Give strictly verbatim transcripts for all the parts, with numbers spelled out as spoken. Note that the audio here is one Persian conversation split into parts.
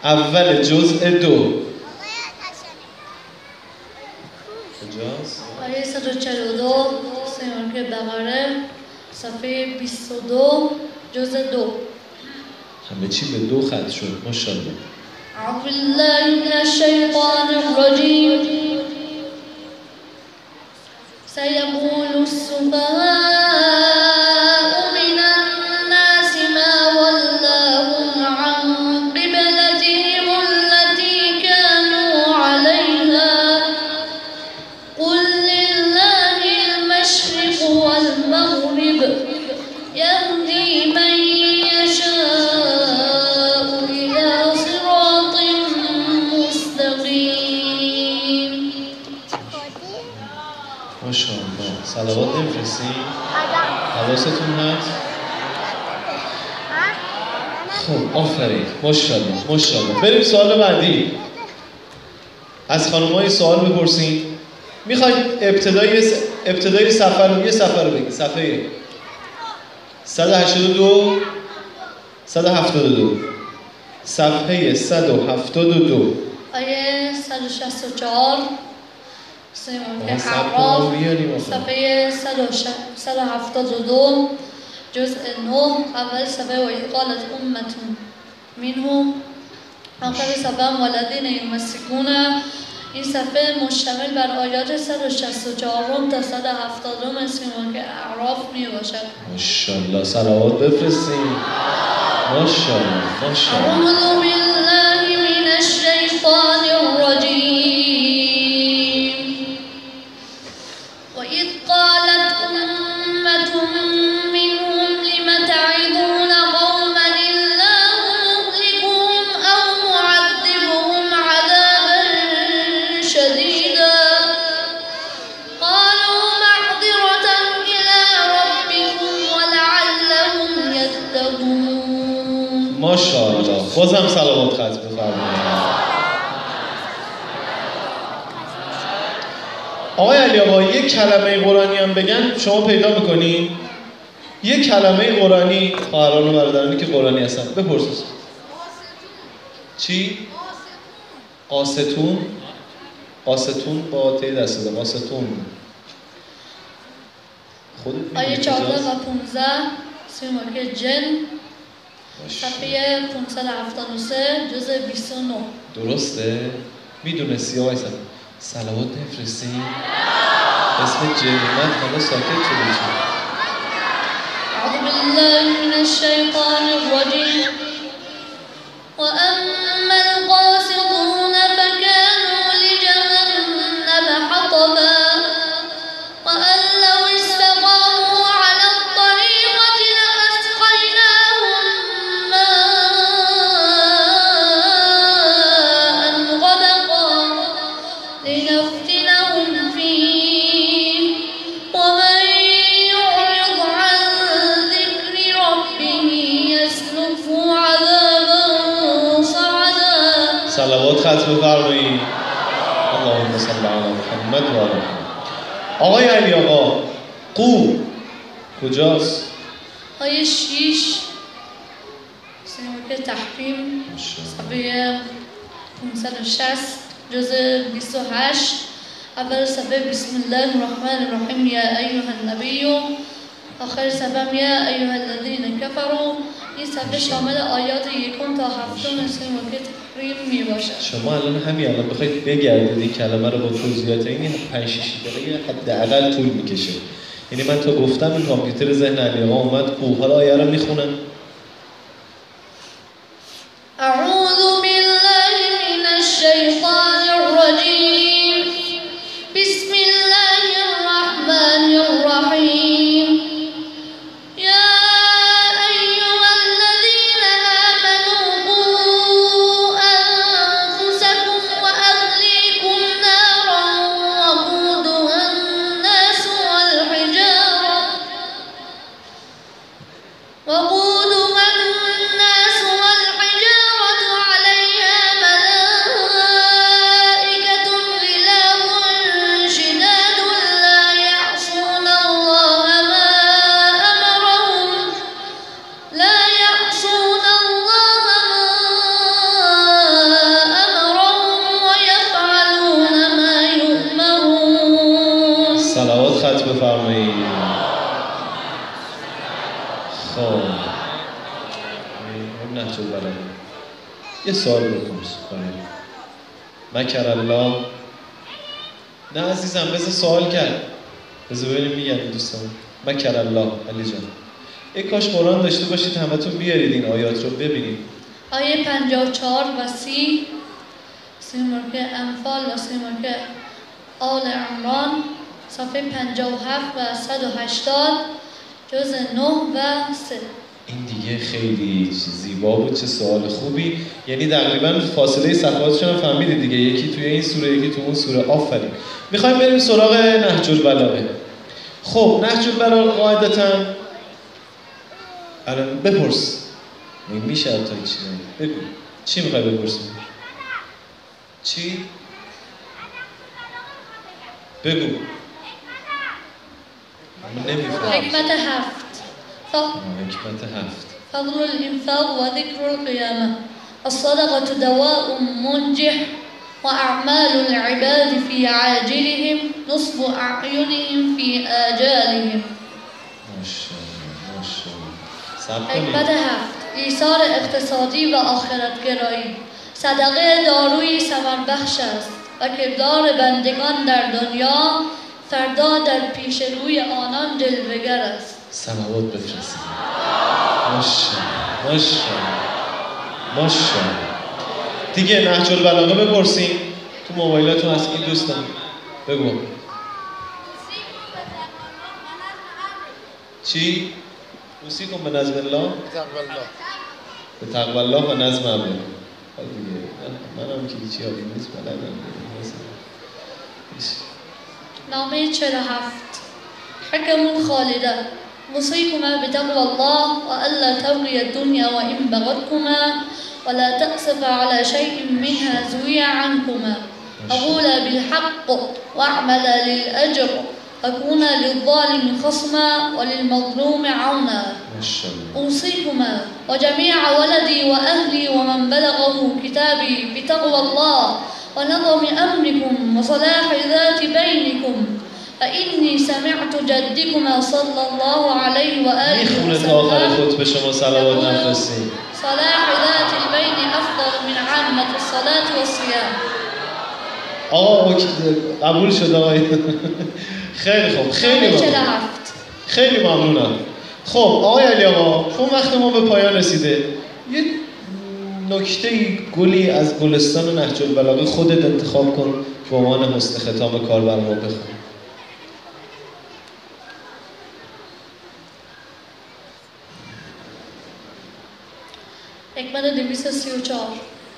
اول جزء دو کجاست؟ آیه صد و چهل و دو سوره بقره صفحه بیست و دو جزء دو. همه چی به دو خط شد. ماشاءالله. اعوذ بالله من الشیطان الرجیم. سیقول السفهاء من الناس ما ولاهم عن قبلتهم التي كانوا عليها قل لله المشرق والمغرب يهدي من يشاء إلى صراط مستقيم. ماشاءالله. صلوات نمیفرستین؟ حواستون هست؟ خب آفرین. ماشاءالله ماشاءالله. بریم سوال بعدی. از خانم‌های سوال بپرسین. میخواید ابتدای ابتدای صفحه رو یه صفحه رو بگید. صفحه صد و هشتاد و دو صد و هفتاد و دو صفحه صد و هفتاد و دو آیه صد و شصت و چهار سوره اعراف صفحه صد و هفتاد و دو جزء نه اول صفحه و اذ قالت امة منهم آخر صفحه والذین یمسکون. این صفحه مشتمل بر آیات صد و شصت و چهار تا صد و هفتاد سوره اعراف می باشد. ماشاءالله. صلوات بفرستین. ماشاءالله ماشاءالله. اعوذ بالله من الشیطان الرجیم. و اذ قالت امة منهم لم تعظون قوما الله مهلكهم او معذبهم عذابا شديدا قالوا معذرة الى ربكم ولعلهم يتقون. ماشاءالله. بازم صلوات ختم بفرمایید. آقای علی آقا یک کلمه قرآنی هم بگن شما پیدا میکنی؟ یک کلمه قرآنی خواهران و برادرانی که قرآنی هستن بپرسید. چی؟ قاستون؟ قاستون با تی دست ده. قاستون. خودت آیه چهارده و پانزده سوره جن صفحه پانصد و هفتاد و سه جزء بیست و نه. درسته؟ میدونستی آقای سلام؟ صلوات نفرستین؟ اسم جنیمت حالا ساکت شده چی؟ اعوذ بالله من الشیطان الرجیم. و اما القاسطون فكانوا لجهنم حطبا وأن لو استقاموا على الطريقة لأسقيناهم ماء غدقا لنفتنهم فيه ومن يعرض عن ذكر ربه يسلكه عذابا صعدا. صلوات ختم فرمایید. اللهم صل علی محمد و آل محمد. آقای علی آقا قو کجاست؟ آیه شیش سوره تحریم صفحه پانصد و شصت جزء بیست و هشت اول صفحه بسم الله الرحمن الرحیم یا ایها النبی آخر صفحه یا ایها الذین کفروا. این صفحه شامل آیات یکم تا هفتم سوره تحریم می باشد. شما الان همین الان بخواید بگردید این کلمه رو با توضیحات این پنج شش دقیقه حداقل طول میکشه. یعنی من تا گفتم این کامپیوتر ذهن علی آقا اومد قو. حالا آیه رو میخونم. اعوذ بالله من الشیطان الرجیم. بسم الله الرحمن الرحیم. یا ایها الذین آمنوا قوا انفسکم و اهلیکم نارا وقودها الناس والحجاره وقودها بفرمایید. خب این نهج البلاغه یه سوال بپرس. مکر الله. نه عزیزم بذار سوال کرد، بذار ببینیم میگن دوستان. مکر الله. علی جان ای کاش قرآن داشته باشید همتون بیارید این آیات رو ببینید. آیه پنجاه و چهار و سی سیمرک انفال و سیمرک آل عمران صفحه پنجاه و هفت و صد و هشتاد جز نه و سه. این دیگه خیلی زیبا بود، چه سوال خوبی. یعنی تقریبا فاصله صفحاتشون هم فهمیدید دیگه، یکی توی این سوره یکی توی اون سوره. آفرین. میخوایم بریم سراغ نهج البلاغه. خب نهج البلاغه قاعدتاً الان بپرس میشه تا چی بگو چی میخوای بپرسی؟ چی؟ بگو. نمیفهم. حکمت هفت. حکمت هفت. فضل الانفاق و ذکر القیامه. الصدقة دواء منجح وأعمال العباد في عاجلهم نصب أعينهم في آجالهم. حکمت هفت. ایثار اقتصادی و آخرت گرایی. صدقه داروی ثمر بخش است و کردار بندگان در دنیا فردا در پیش روی آنان جلوه‌گر است. صلوات بفرستید. ماشاءالله ماشاءالله ماشاءالله. دیگه نهج البلاغه بپرسیم تو موبایلاتون از این دوستان. بگو. چی؟ موسیقی به نظم الله؟ به تقوی الله و نظم الله. دیگه من هم که چی یادی نیست بلدم. نامه چهل و هفت. حکم خالده. موصيكما بتقوى الله وألا تبغي الدنيا وإن بغتكما ولا تأسف على شيء منها زوي عنكما وقولا بالحق واعملا للأجر وكونا للظالم خصما وللمظلوم عونا. أوصيكما وجميع ولدي وأهلي ومن بلغه كتابي بتقوى الله ونظم أمركم وصلاح ذات بينكم فإني سمعت جدكما صلى الله عليه وآله وسلم آخر خطبه شما صلوات نفرستید. صلاح ذات البين أفضل من عامة الصلاة والصيام. آقا قبول شد آقای. خیلی خوب. خیلی ممنون. خیلی ممنونم. خب آقای علی آقا چون وقت ما به پایان رسیده یه نکته گلی از گلستان نهج البلاغه خودت انتخاب کن به عنوان حسن ختام کار بر ما بخون. حکمت دویست و سی و چهار.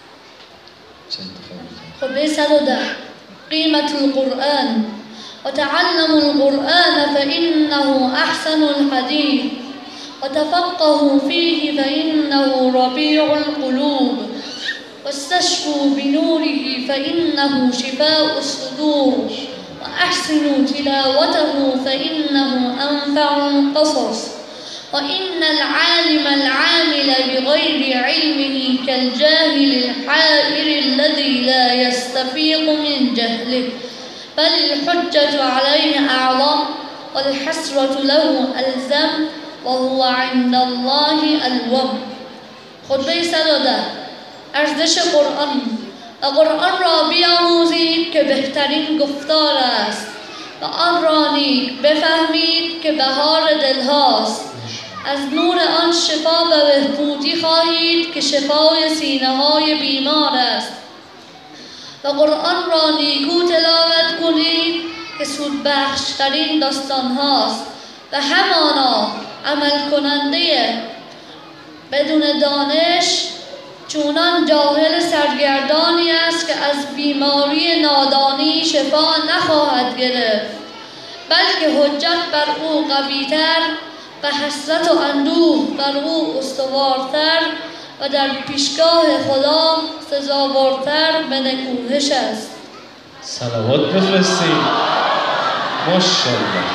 خطبه صد و ده. قیمت القرآن وتعلموا القرآن فإنه أحسن الحديث وتفقهوا فيه فإنه ربيع القلوب واستشفوا بنوره فإنه شفاء الصدور وأحسنوا تلاوته فإنه أنفع القصص وإن العالم العامل بغير علمه كالجاهل الحائر الذي لا يستفيق من جهله بل الحجة عليه أعظم والحسرة له ألزم وهو عند الله الوم. خطبه صد و ده. ارزش قرآن. و قرآن را بیاموزید که بهترین گفتار است و آن را نیک بفهمید که بهار دلهاست. از نور آن شفا و بهبودی خواهید که شفای سینه های بیمار است و قرآن را نیکو تلاوت کنید که سود بخشترین داستان هاست و همانا عمل کننده بدون دانش چونان جاهل سرگردانی است که از بیماری نادانی شفا نخواهد گرفت بلکه حجت بر او قوی‌تر و حسرت و اندوه بر او استوارتر و در پیشگاه خدا سزاوارتر به نکوهش است. صلوات بفرستید. ماشاءالله.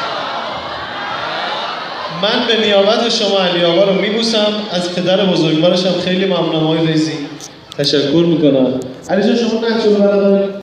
من به نیابت شما علی آقا رو میبوسم، از پدر بزرگوارش هم خیلی ممنونم آقای فیضی تشکر میکنم. علی جان شما نهج البلاغه